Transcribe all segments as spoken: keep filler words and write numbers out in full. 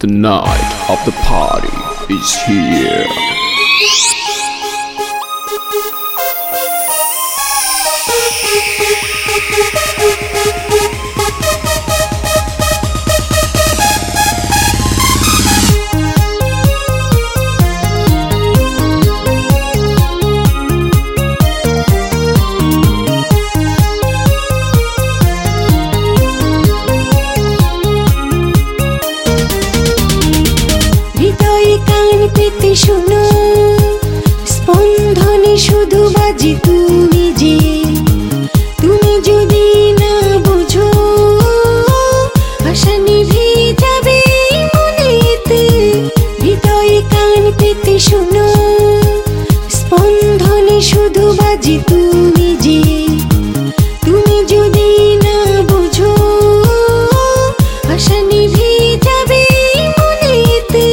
The night of the party is here. পেতে শোনো স্পন্দনে শুধু বাজি তুমি যে তুমি যদি না বুঝো আশা নিভে যাবে মনেতে হৃদয়ে কান পেতে শোনো স্পন্দনে শুধু বাজি তুমি যে তুমি যদি না বুঝো আশা নিভে যাবে মনেতে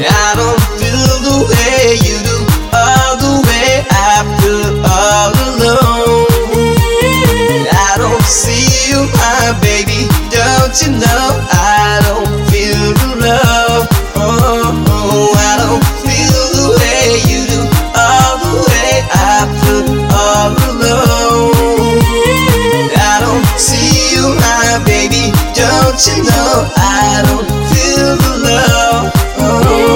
Baby, don't you know I don't feel the love? Oh, oh, I don't feel the way you do, all the way I feel all alone. I don't see you, my baby, don't you know I don't feel the love? Oh.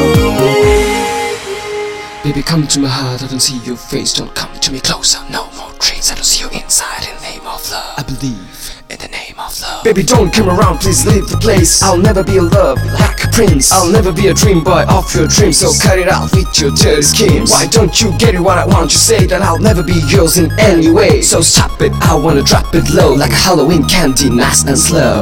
Baby, come to my heart, I don't see your face, don't come to me closer, no more trace, I don't see you inside in the name of love. I believe in the name of love. Baby, don't come around, please leave the place. I'll never be a love like a prince. I'll never be a dream boy of your dreams. So cut it out with your dirty schemes. Why don't you get it what I want? You say that I'll never be yours in any way. So stop it, I wanna drop it low like a Halloween candy, nice and slow.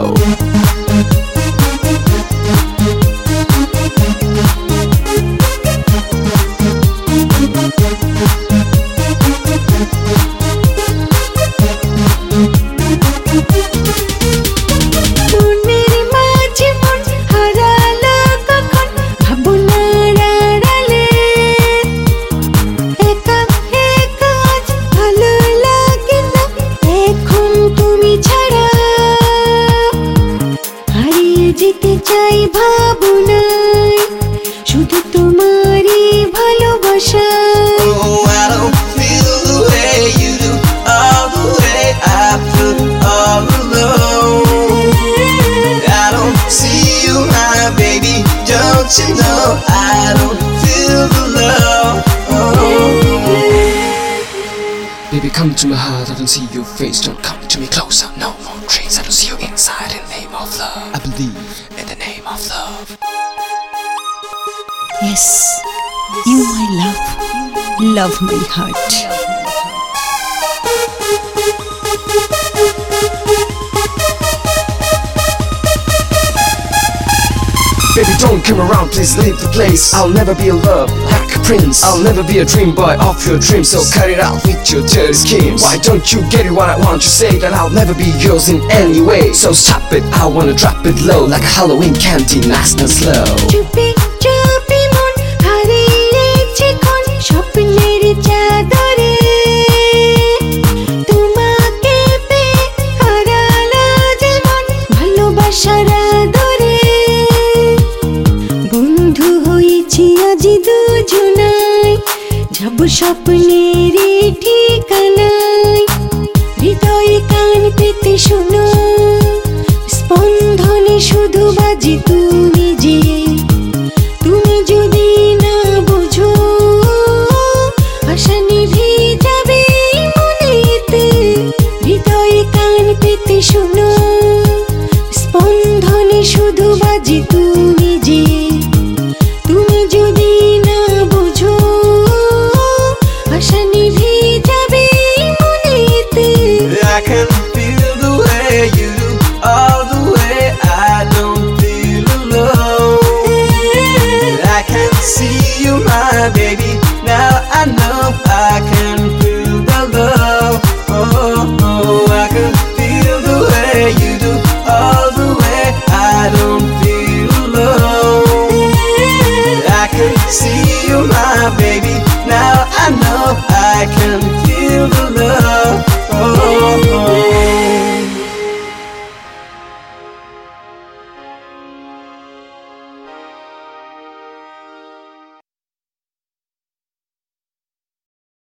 যেতে চাই ভাবনায় শুধু তোমারই ভালোবাসা Oh, I don't feel the way you do, all the way I feel all alone. I don't see you, my baby, don't you know I don't feel the love? Oh. Baby, come to my heart, I don't see your face, don't come to me closer, no more trace, I don't see you inside in the name of love. I believe in the name of love. Yes, you my love, love my heart. Baby, don't come around, please leave the place. I'll never be a love like a prince. I'll never be a dream boy of your dreams. So cut it out with your dirty schemes. Why don't you get it what I want? You say that I'll never be yours in any way. So stop it, I wanna drop it low like a Halloween candy, nice and slow. চুপি চুপি মন হারিয়েছে কোন স্বপ্নের চাদরে তোমাকে পেয়ে হারালো জীবন ভালোবাসার আদরে বন্ধু হয়েছি আজ দুজনাই যাব স্বপ্নের ঠিকানায় হৃদয়ে কান পেতে শোনো স্পন্দনে শুধু বাজি তুমি যে তুমি যদি না বুঝো আশা নিভে যাবে মনেতে হৃদয়ে কান পেতে শোনো স্পন্দনে শুধু বাজি তুমি